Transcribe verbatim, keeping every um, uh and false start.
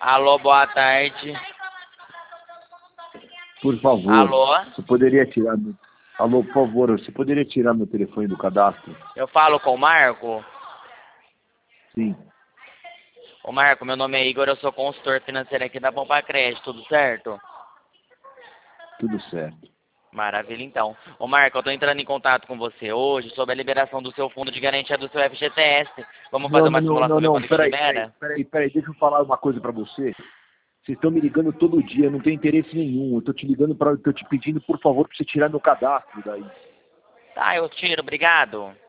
Alô, boa tarde. Por favor, Alô? você poderia tirar meu... Alô, por favor, você poderia tirar meu telefone do cadastro? Eu falo com o Marco? Sim, Ô Marco, meu nome é Igor, eu sou consultor financeiro aqui da Pompa Crédito, tudo certo? tudo certo. Maravilha, então. Ô Marco, eu tô entrando em contato com você hoje sobre a liberação do seu fundo de garantia do seu F G T S. Vamos fazer Não, uma não, não, simulação não, ver não, quando que peraí, peraí, libera? peraí, peraí, deixa eu falar uma coisa pra você. Vocês estão me ligando todo dia, eu não tenho interesse nenhum. Eu tô te ligando para, tô te pedindo, por favor, pra você tirar meu cadastro daí. Tá, eu tiro, obrigado.